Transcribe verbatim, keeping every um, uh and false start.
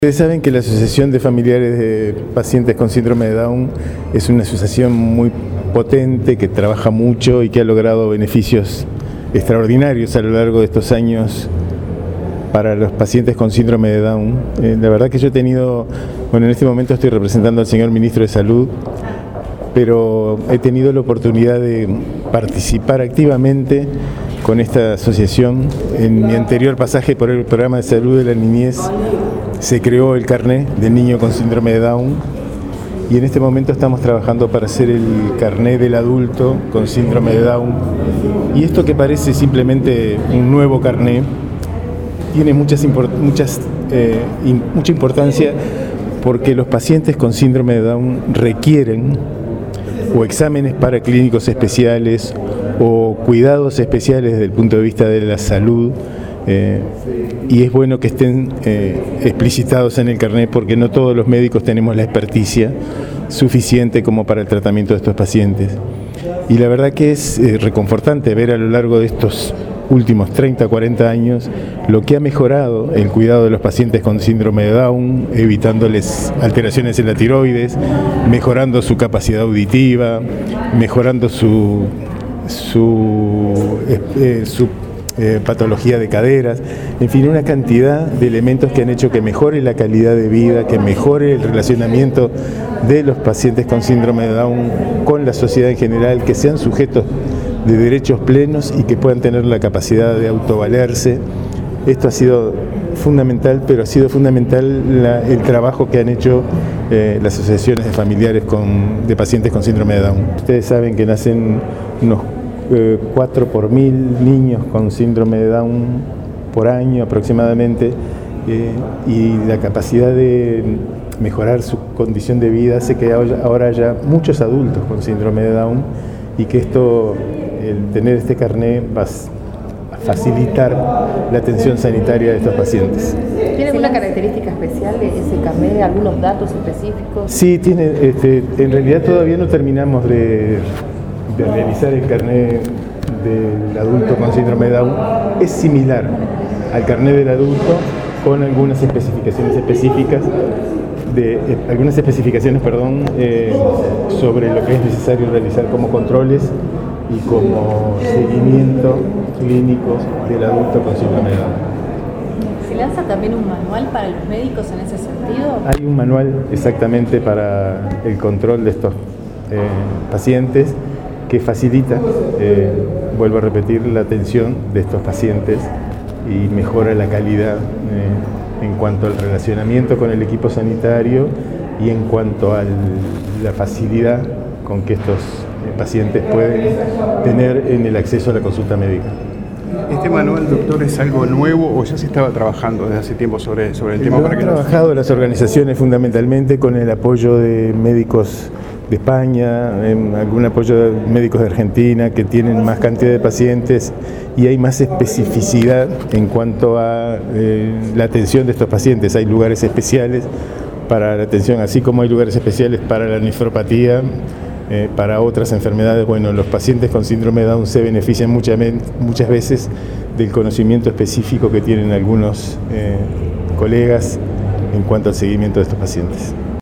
Ustedes saben que la Asociación de Familiares de Pacientes con Síndrome de Down es una asociación muy potente, que trabaja mucho y que ha logrado beneficios extraordinarios a lo largo de estos años para los pacientes con síndrome de Down. Eh, la verdad que yo he tenido, bueno, en este momento estoy representando al señor Ministro de Salud, pero he tenido la oportunidad de participar activamente con esta asociación. En mi anterior pasaje por el programa de salud de la niñez se creó el carné del niño con síndrome de Down y en este momento estamos trabajando para hacer el carné del adulto con síndrome de Down. Y esto, que parece simplemente un nuevo carné, tiene muchas, muchas, eh, in, mucha importancia, porque los pacientes con síndrome de Down requieren o exámenes paraclínicos especiales o cuidados especiales desde el punto de vista de la salud. Eh, y es bueno que estén eh, explicitados en el carnet, porque no todos los médicos tenemos la experticia suficiente como para el tratamiento de estos pacientes. Y la verdad que es eh, reconfortante ver a lo largo de estos últimos treinta, cuarenta años lo que ha mejorado el cuidado de los pacientes con síndrome de Down, evitándoles alteraciones en la tiroides, mejorando su capacidad auditiva, mejorando su, su, eh, su Eh, patología de caderas, en fin, una cantidad de elementos que han hecho que mejore la calidad de vida, que mejore el relacionamiento de los pacientes con síndrome de Down con la sociedad en general, que sean sujetos de derechos plenos y que puedan tener la capacidad de autovalerse. Esto ha sido fundamental, pero ha sido fundamental la, el trabajo que han hecho eh, las asociaciones de familiares con, de pacientes con síndrome de Down. Ustedes saben que nacen unos cuatro por mil niños con síndrome de Down por año aproximadamente, eh, y la capacidad de mejorar su condición de vida hace que ahora haya muchos adultos con síndrome de Down, y que esto, el tener este carné, va a facilitar la atención sanitaria de estos pacientes. ¿Tiene alguna característica especial ese carné, algunos datos específicos? Sí, tiene, este, en realidad todavía no terminamos de de realizar el carné del adulto con síndrome de Down. Es similar al carné del adulto, con algunas especificaciones específicas de eh, algunas especificaciones, perdón, eh, sobre lo que es necesario realizar como controles y como seguimiento clínico del adulto con síndrome de Down. ¿Se lanza también un manual para los médicos en ese sentido? Hay un manual exactamente para el control de estos eh, pacientes, que facilita, eh, vuelvo a repetir, la atención de estos pacientes y mejora la calidad eh, en cuanto al relacionamiento con el equipo sanitario y en cuanto a la facilidad con que estos eh, pacientes pueden tener en el acceso a la consulta médica. ¿Este manual, doctor, es algo nuevo o ya se estaba trabajando desde hace tiempo sobre, sobre el tema? Lo para han que trabajado nos... las organizaciones fundamentalmente con el apoyo de médicos de España, en algún apoyo de médicos de Argentina, que tienen más cantidad de pacientes y hay más especificidad en cuanto a eh, la atención de estos pacientes. Hay lugares especiales para la atención, así como hay lugares especiales para la nefropatía, eh, para otras enfermedades. Bueno, los pacientes con síndrome de Down se benefician muchas, muchas veces del conocimiento específico que tienen algunos eh, colegas en cuanto al seguimiento de estos pacientes.